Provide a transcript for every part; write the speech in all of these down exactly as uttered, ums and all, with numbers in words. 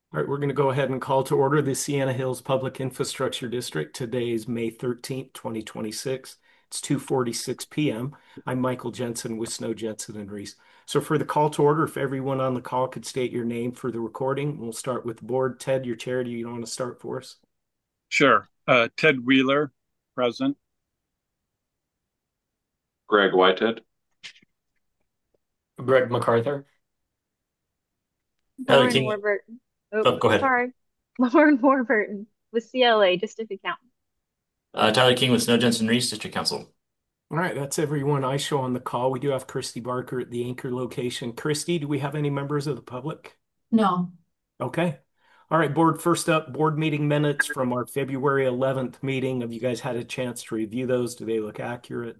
All right, we're going to go ahead and call to order the Sienna Hills Public Infrastructure District. Today is May thirteenth, twenty twenty-six. It's two forty-six p m I'm Michael Jensen with Snow Jensen and Reese. So for the call to order, if everyone on the call could state your name for the recording, we'll start with the board. Ted, your chair, do you want to start for us? Sure. Uh, Ted Wheeler, present. Greg Whitehead. Greg MacArthur. Tyler Lauren King. Warburton. Oh, Oh, go ahead. sorry. Lauren Warburton with C L A, District Accountant. Uh, Tyler King with Snow Jensen Reese, District Council. All right, that's everyone I show on the call. We do have Christy Barker at the anchor location. Christy, do we have any members of the public? No. Okay. All right, board, first up, board meeting minutes from our February eleventh meeting. Have you guys had a chance to review those? Do they look accurate?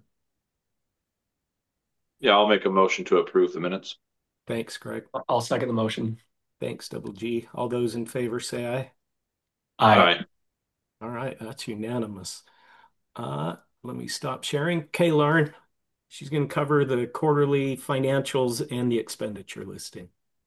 Yeah, I'll make a motion to approve the minutes. Thanks, Greg. I'll second the motion. Thanks, Double G. All those in favor say aye. Aye. Aye. All right, that's unanimous. Uh, let me stop sharing. Okay, Lauren, she's going to cover the quarterly financials and the expenditure listing.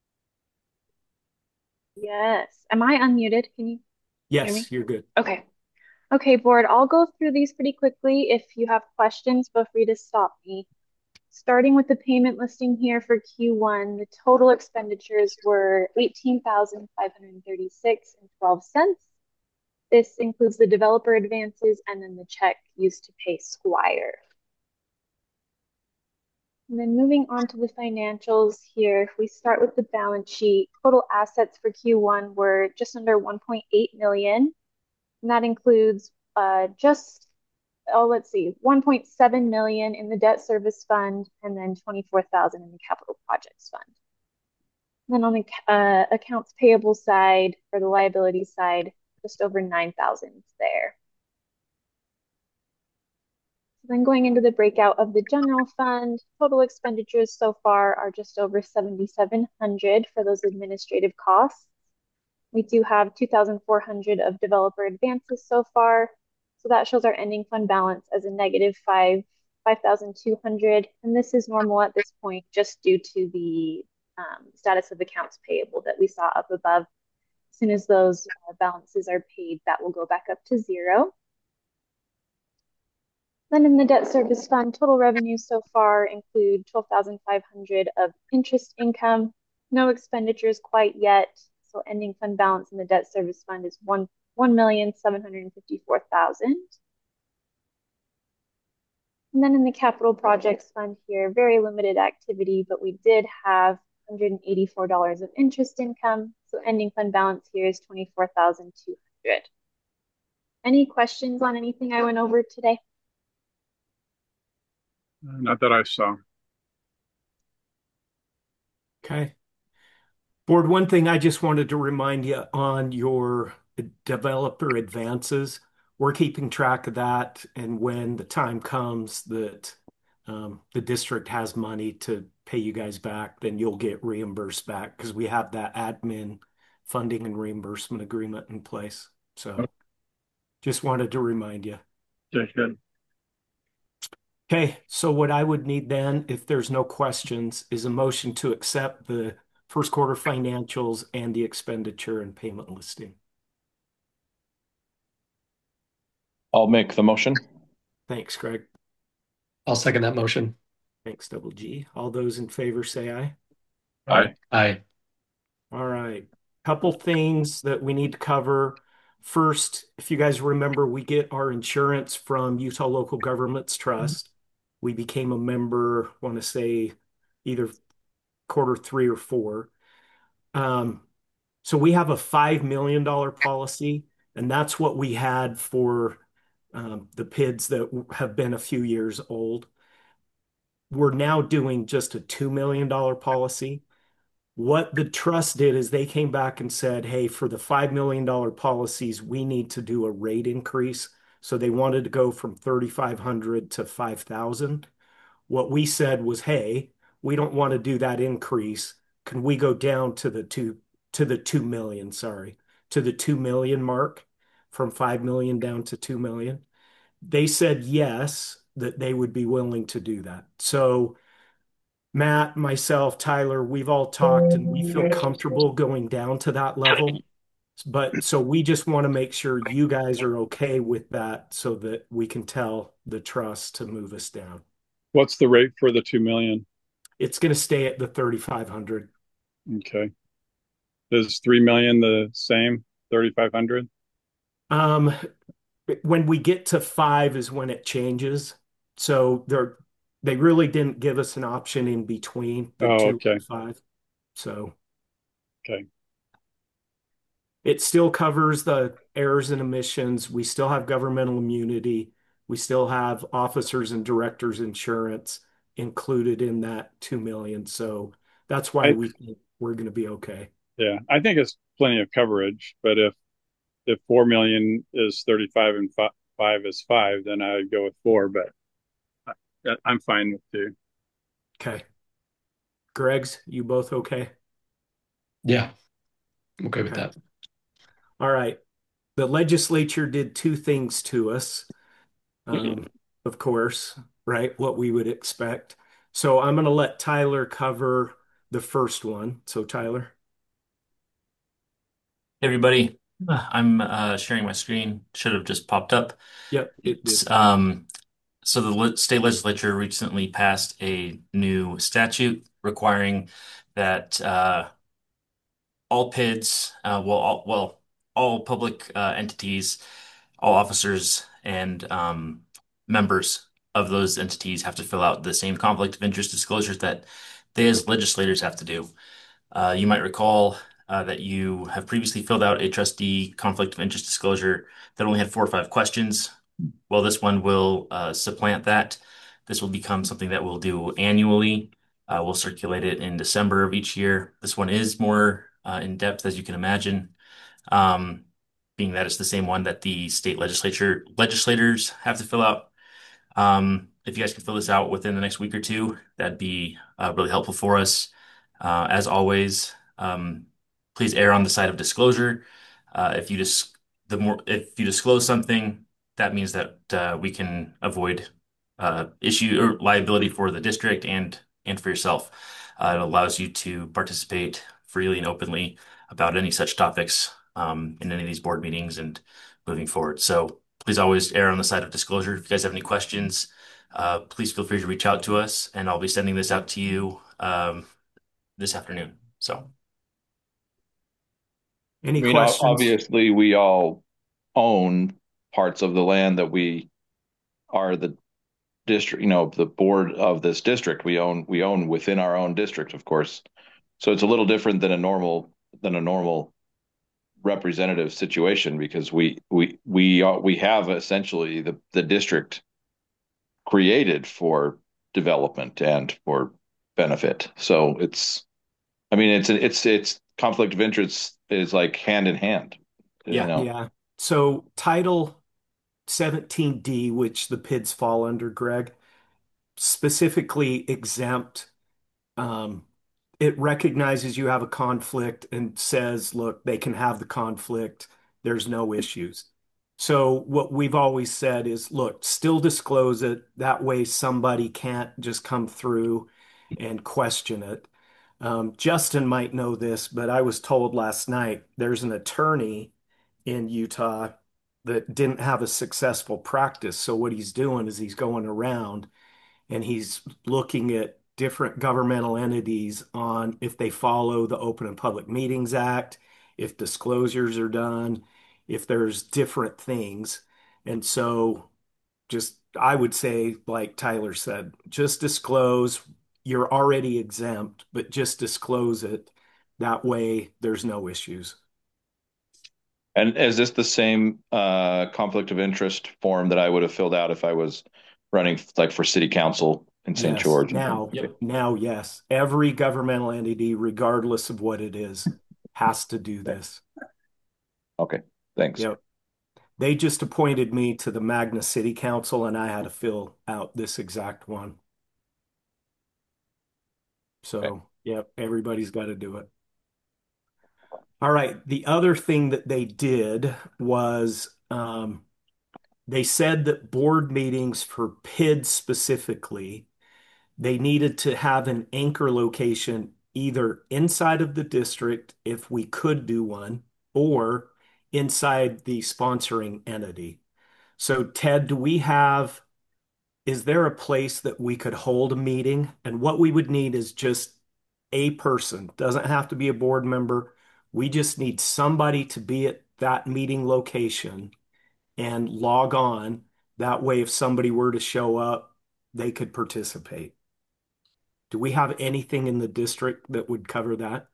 Yes. Am I unmuted? Can you hear me? Yes, you're good. Okay. Okay, board, I'll go through these pretty quickly. If you have questions, feel free to stop me. Starting with the payment listing here for Q one, the total expenditures were eighteen thousand five hundred thirty-six and twelve cents. This includes the developer advances and then the check used to pay Squire. And then moving on to the financials here, if we start with the balance sheet, total assets for Q one were just under one point eight million. And that includes uh, just, oh, let's see, one point seven million in the debt service fund and then twenty-four thousand in the capital projects fund. And then on the uh, accounts payable side or the liability side, just over nine thousand there. Then going into the breakout of the general fund, total expenditures so far are just over seventy-seven hundred for those administrative costs. We do have two thousand four hundred of developer advances so far. So that shows our ending fund balance as a negative five, five thousand two hundred. And this is normal at this point just due to the um, status of accounts payable that we saw up above. As soon as those uh, balances are paid, that will go back up to zero. Then in the debt service fund, total revenues so far include twelve thousand five hundred of interest income, no expenditures quite yet. So ending fund balance in the debt service fund is one one million seven hundred fifty-four thousand. And then in the capital projects fund here, very limited activity, but we did have one hundred eighty-four dollars of interest income. So ending fund balance here is twenty-four thousand two hundred. Any questions on anything I went over today? Uh, Not that I saw. Okay. Board, one thing I just wanted to remind you on your developer advances, we're keeping track of that. And when the time comes that um, the district has money to pay you guys back, then you'll get reimbursed back because we have that admin funding and reimbursement agreement in place. So just wanted to remind you. Okay, good. Okay, so what I would need then, if there's no questions, is a motion to accept the first quarter financials and the expenditure and payment listing. I'll make the motion. Thanks, Greg. I'll second that motion. Thanks, Double G. All those in favor say aye. Aye. Aye. All right. Couple things that we need to cover. First, if you guys remember, we get our insurance from Utah Local Governments Trust. We became a member, want to say either quarter three or four. Um, so we have a five million dollar policy, and that's what we had for um, the P I Ds that have been a few years old. We're now doing just a two million dollar policy. What the trust did is they came back and said, hey, for the five million dollar policies, we need to do a rate increase. So they wanted to go from thirty-five hundred to five thousand. What we said was, hey, we don't want to do that increase. Can we go down to the two to the two million, sorry, to the two million mark from five million down to two million? They said yes, that they would be willing to do that. So Matt, myself, Tyler, we've all talked and we feel comfortable going down to that level. But so we just want to make sure you guys are okay with that so that we can tell the trust to move us down. What's the rate for the two million? It's going to stay at the thirty-five hundred. Okay. Is three million the same, thirty-five hundred? Um, when we get to five is when it changes. So they're they really didn't give us an option in between the Oh, two okay. and five. So Okay. it still covers the errors and omissions. We still have governmental immunity. We still have officers and directors insurance included in that two million. So that's why I, we think we're going to be okay. yeah, I think it's plenty of coverage, but if if four million is thirty-five and fi- five is five, then I'd go with four, but I, I'm fine with two. Okay. Greg's, you both okay? Yeah, I'm okay with Okay. that. All right. The legislature did two things to us. Um, of course, right? What we would expect. So I'm going to let Tyler cover the first one. So Tyler. Hey, everybody, Uh, I'm uh, sharing my screen. Should have just popped up. Yep, it It's, did. um, so the le- state legislature recently passed a new statute requiring that uh, all P I Ds, uh, well, all, well, all public uh, entities, all officers and um, members of those entities have to fill out the same conflict of interest disclosures that they as legislators have to do. Uh, you might recall uh, that you have previously filled out a trustee conflict of interest disclosure that only had four or five questions. Well, this one will uh, supplant that. This will become something that we'll do annually. Uh, we'll circulate it in December of each year. This one is more uh, in depth, as you can imagine, um, being that it's the same one that the state legislature legislators have to fill out. Um, if you guys can fill this out within the next week or two, that'd be uh, really helpful for us. Uh, as always, um, please err on the side of disclosure. Uh, if you just the more if you disclose something, that means that uh, we can avoid uh, issue or liability for the district and and for yourself. Uh, it allows you to participate freely and openly about any such topics um, in any of these board meetings and moving forward. So please always err on the side of disclosure. If you guys have any questions, uh, please feel free to reach out to us, and I'll be sending this out to you um, this afternoon. So, Any I mean, o- questions? obviously, we all own parts of the land that we are the district, you know, the board of this district. We own we own within our own district, of course. So it's a little different than a normal than a normal representative situation because we we we are, we have essentially the the district created for development and for benefit. So it's I mean it's it's it's conflict of interest is like hand in hand, you yeah. know. Yeah. So Title seventeen D, which the P I Ds fall under, Greg, specifically exempt. Um, it recognizes you have a conflict and says, look, they can have the conflict. There's no issues. So what we've always said is, look, still disclose it. That way somebody can't just come through and question it. Um, Justin might know this, but I was told last night there's an attorney in Utah that didn't have a successful practice. So what he's doing is he's going around and he's looking at different governmental entities on if they follow the Open and Public Meetings Act, if disclosures are done, if there's different things. And so just I would say, like Tyler said, just disclose. You're already exempt, but just disclose it. That way there's no issues. And is this the same uh, conflict of interest form that I would have filled out if I was running like for city council in Saint Yes. George? Now, Okay. Yep. now, yes. Every governmental entity, regardless of what it is, has to do this. Okay. Thanks. Yep. They just appointed me to the Magna City Council, and I had to fill out this exact one. Okay. So, yep, everybody's got to do it. All right. The other thing that they did was um, they said that board meetings for P I Ds specifically, they needed to have an anchor location either inside of the district, if we could do one, or inside the sponsoring entity. So, Ted, do we have, is there a place that we could hold a meeting? And what we would need is just a person, doesn't have to be a board member. We just need somebody to be at that meeting location and log on. That way, if somebody were to show up, they could participate. Do we have anything in the district that would cover that?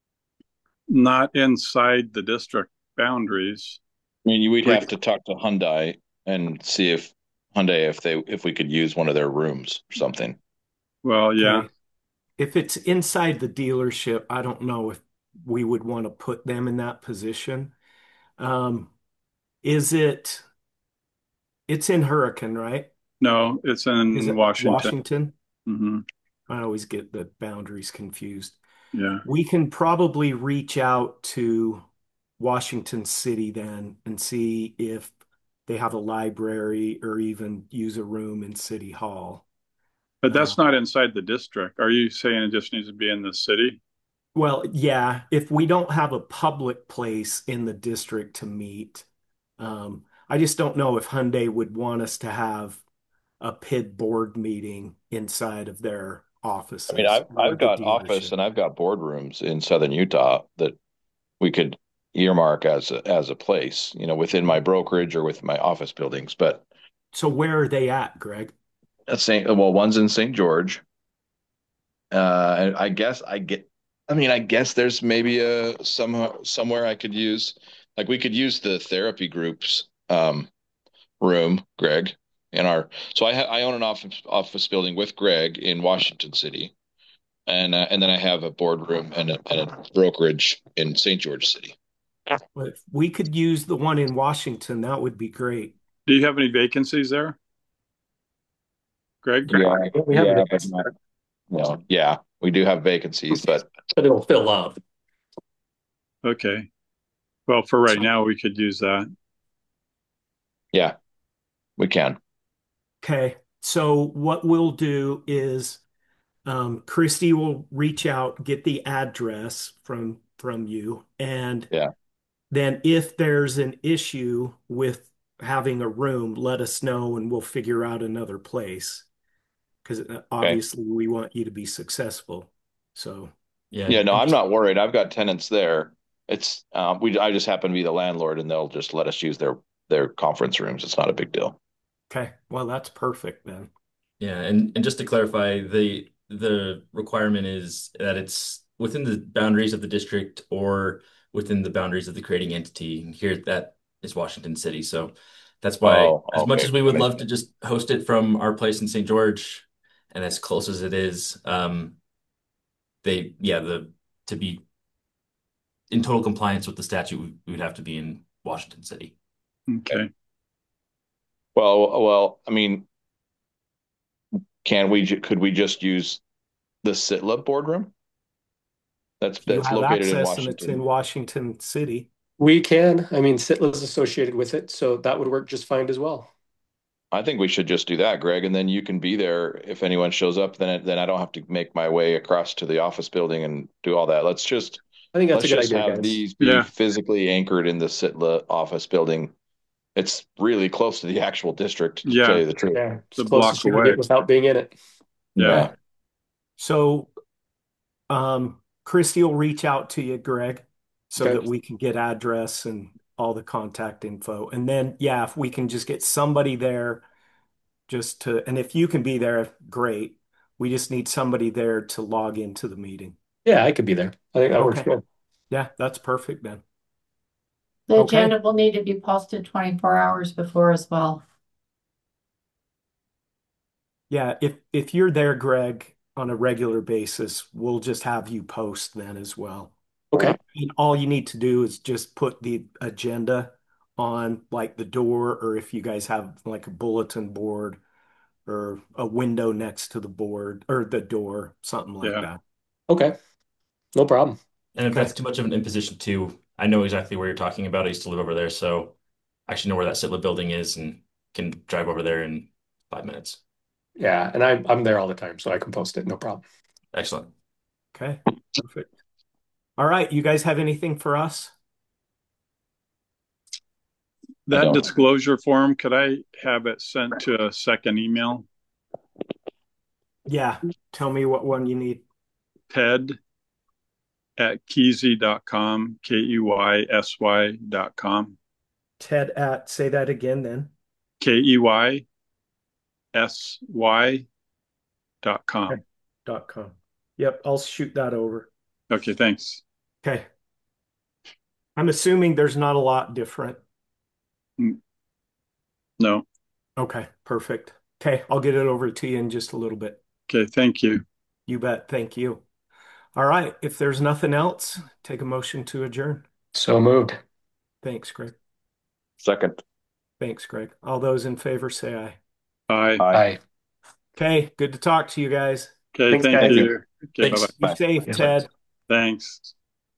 Not inside the district boundaries. I mean, we'd We, have to talk to Hyundai and see if Hyundai if they if we could use one of their rooms or something. well, yeah. Okay. If it's inside the dealership, I don't know if we would want to put them in that position. Um, is it, it's in Hurricane, right? No, it's Is in it Washington. Washington? Hmm. I always get the boundaries confused. Yeah. We can probably reach out to Washington City then and see if they have a library or even use a room in City Hall. But Uh, that's not inside the district. Are you saying it just needs to be in the city? well, yeah, if we don't have a public place in the district to meet, um, I just don't know if Hyundai would want us to have a P I D board meeting inside of their I mean, offices I've or I've the got office dealership. and I've got boardrooms in Southern Utah that we could earmark as a, as a place, you know, within my brokerage or with my office buildings. But So where are they at, Greg? at Saint well, one's in Saint George. Uh, I guess I get. I mean, I guess there's maybe a some somewhere I could use, like we could use the therapy groups um, room, Greg, in our. So I ha I own an office office building with Greg in Washington City, and uh, and then I have a boardroom and a, and a brokerage in Saint George City. Well, if we could use the one in Washington, that would be great. Do you have any vacancies there, Greg? Yeah, We have yeah, it, but not, you know, yeah, we do have vacancies, but but it'll fill up. Okay. Well, for right now, we could use that. yeah, we can. Okay. So what we'll do is um, Christy will reach out, get the address from from you, and Yeah. then if there's an issue with having a room, let us know and we'll figure out another place. Because Okay. obviously we want you to be successful. So, Yeah, Yeah, no, and I'm just not worried. I've got tenants there. It's um, we I just happen to be the landlord, and they'll just let us use their their conference rooms. It's not a big deal. okay. Well, that's perfect then. yeah, and and just to clarify, the the requirement is that it's within the boundaries of the district or within the boundaries of the creating entity. And here that is Washington City. So that's why, Oh, as much okay. as we That would makes love to sense. just host it from our place in Saint George, and as close as it is, um, they yeah, the to be in total compliance with the statute, we we would have to be in Washington City. Okay. Well, well, I mean, can we ju- could we just use the Sitla boardroom? That's If you that's have located in access and it's in Washington. Washington City, We can. I mean, Sitla's associated with it, so that would work just fine as well. I think we should just do that, Greg, and then you can be there if anyone shows up. Then it, then I don't have to make my way across to the office building and do all that. Let's just I think that's a let's good just idea, have guys. these be Yeah. physically anchored in the Sitla office building. It's really close to the actual district, to tell Yeah. you the truth. Yeah, It's as a close block as you can away. get without being in it. Yeah. Yeah. okay. So um, Christy will reach out to you, Greg, so Okay. that we can get address and all the contact info. And then, yeah, if we can just get somebody there just to, and if you can be there, great. We just need somebody there to log into the meeting. Yeah, I could be there. I think that works Okay. good. Yeah, that's perfect then. The Okay. agenda will need to be posted twenty-four hours before as well. Yeah, if if you're there, Greg, on a regular basis, we'll just have you post then as well. Okay. And all you need to do is just put the agenda on like the door, or if you guys have like a bulletin board or a window next to the board or the door, something like Yeah. that. Okay. No problem. And if Okay. that's too much of an imposition too, I know exactly where you're talking about. I used to live over there, so I actually know where that Sitla building is and can drive over there in five minutes. Yeah, and I'm I'm there all the time, so I can post it. No problem. Excellent. Okay. Perfect. All right. You guys have anything for us? I that don't. disclosure form, could I have it sent to a second email? Yeah. Tell me what one you need. Ted at keysy dot com, K E Y S Y dot com. Ted at, say that again then. K E Y S Y dot Okay. com. Dot com. Yep, I'll shoot that over. Okay, thanks. Okay. I'm assuming there's not a lot different. No. Okay, perfect. Okay, I'll get it over to you in just a little bit. Okay, thank you. You bet. Thank you. All right. If there's nothing else, take a motion to adjourn. So moved. Thanks, Greg. Second. Thanks, Greg. All those in favor say aye. Bye. Aye. Aye. Okay, good to talk to you guys. Okay, Thanks, thank guys. you. Okay, Thanks. bye-bye. Be safe, Yeah. Ted. Thanks.